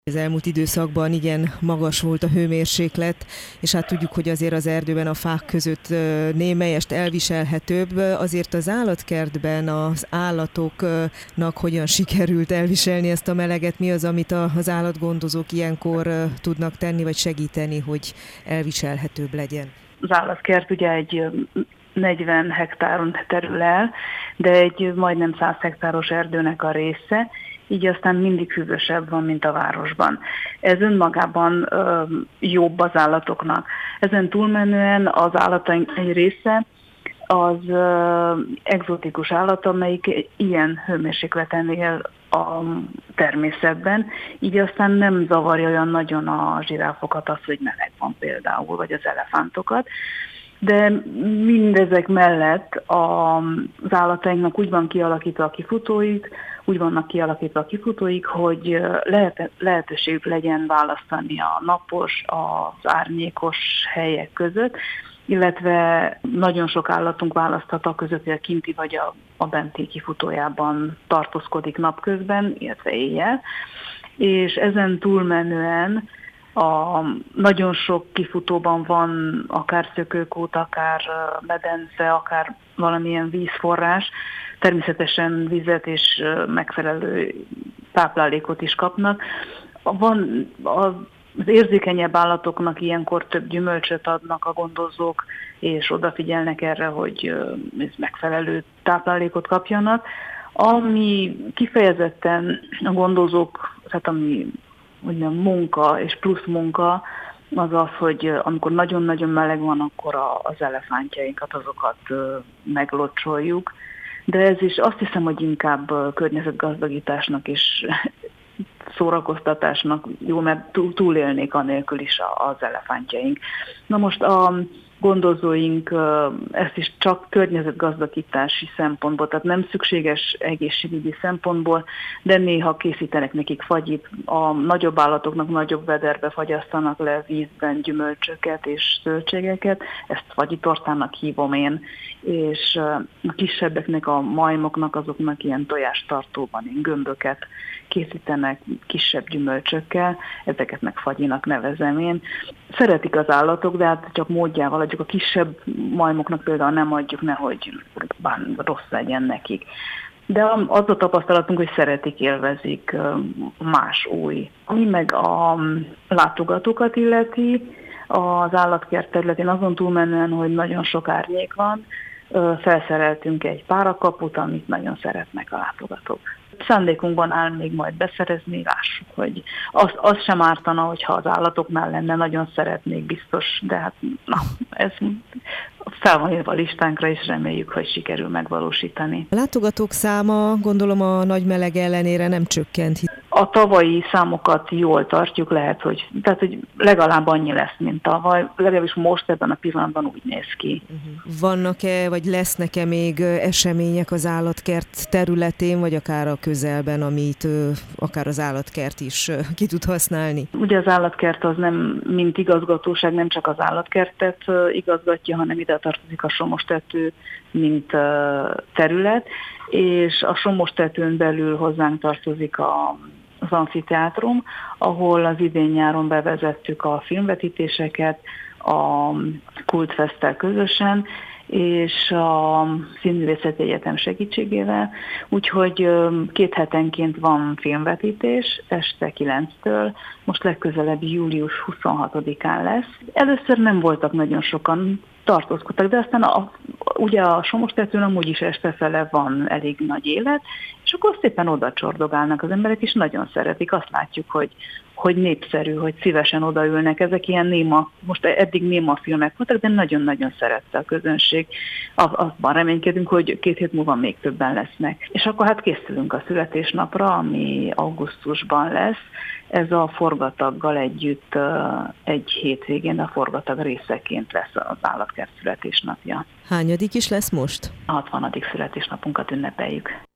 Az elmúlt időszakban igen magas volt a hőmérséklet, és hát tudjuk, hogy azért az erdőben a fák között némelyest elviselhetőbb. Azért az állatkertben az állatoknak hogyan sikerült elviselni ezt a meleget? Mi az, amit az állatgondozók ilyenkor tudnak tenni, vagy segíteni, hogy elviselhetőbb legyen? Az állatkert ugye egy 40 hektáron terül el, de egy majdnem 100 hektáros erdőnek a része, így aztán mindig hűvösebb van, mint a városban. Ez önmagában jobb az állatoknak. Ezen túlmenően az állataink egy része az egzotikus állat, amelyik ilyen hőmérsékleten él a természetben, így aztán nem zavarja olyan nagyon a zsiráfokat az, hogy meleg van például, vagy az elefántokat. De mindezek mellett az állatainknak úgy van kialakítva a kifutóik, hogy lehetőségük legyen választani a napos, az árnyékos helyek között, illetve nagyon sok állatunk választhat a között, hogy a kinti vagy a benti kifutójában tartózkodik napközben, illetve éjjel, és ezen túlmenően nagyon sok kifutóban van akár szökőkút, akár medence, akár valamilyen vízforrás, természetesen vizet és megfelelő táplálékot is kapnak. Az érzékenyebb állatoknak ilyenkor több gyümölcsöt adnak a gondozók, és odafigyelnek erre, hogy megfelelő táplálékot kapjanak. Ami kifejezetten a gondozók, tehát ami úgymond munka és plusz munka, az az, hogy amikor nagyon-nagyon meleg van, akkor az elefántjainkat, azokat meglocsoljuk. De ez is azt hiszem, hogy inkább környezetgazdagításnak és szórakoztatásnak jó, mert túlélnék anélkül is az elefántjaink. Na most a gondozóink ezt is csak környezetgazdagítási szempontból, tehát nem szükséges egészségügyi szempontból, de néha készítenek nekik fagyit, a nagyobb állatoknak nagyobb vederbe fagyasztanak le vízben gyümölcsöket és zöldségeket, ezt fagyitortának hívom én, és a kisebbeknek, a majmoknak, azoknak ilyen tojástartóban ilyen gömböket készítenek kisebb gyümölcsökkel, ezeket meg fagyinak nevezem én. Szeretik az állatok, de hát csak módjával adjuk, a kisebb majmoknak például nem adjuk, nehogy rossz legyen nekik. De az a tapasztalatunk, hogy szeretik, élvezik, más új. Ami meg a látogatókat illeti, az állatkert területén azon túlmenően, hogy nagyon sok árnyék van, felszereltünk egy párakaput, amit nagyon szeretnek a látogatók. Szándékunkban áll még majd beszerezni, lássuk, hogy az sem ártana, hogyha az állatoknál lenne, nagyon szeretnék biztos, de hát ez fel van írva a listánkra, és reméljük, hogy sikerül megvalósítani. A látogatók száma, gondolom, a nagy meleg ellenére nem csökkent. A tavalyi számokat jól tartjuk, hogy legalább annyi lesz, mint tavaly, legalábbis most ebben a pillanatban úgy néz ki. Vannak-e, vagy lesznek-e még események az állatkert területén, vagy akár a közelben, amit akár az állatkert is ki tud használni? Ugye az állatkert az nem, mint igazgatóság, nem csak az állatkertet igazgatja, hanem ide tartozik a Somostető, mint terület, és a Somostetőn belül hozzánk tartozik az amfiteátrum, ahol az idén-nyáron bevezettük a filmvetítéseket a Kultfesttel közösen, és a Színművészeti Egyetem segítségével, úgyhogy 2 hetenként van filmvetítés, este 9-től, most legközelebb július 26-án lesz. Először nem voltak nagyon sokan, tartózkodtak, de aztán ugye a Somostetőn amúgy is estefele van elég nagy élet, és akkor szépen oda csordogálnak az emberek, és nagyon szeretik. Azt látjuk, hogy népszerű, hogy szívesen odaülnek. Ezek ilyen néma, most eddig néma filmek voltak, de nagyon-nagyon szerette a közönség. Abban reménykedünk, hogy 2 hét múlva még többen lesznek. És akkor hát készülünk a születésnapra, ami augusztusban lesz. Ez a Forgataggal együtt egy hétvégén, a Forgatag részeként lesz az állatkert születésnapja. Hányadik is lesz most? A 60. születésnapunkat ünnepeljük.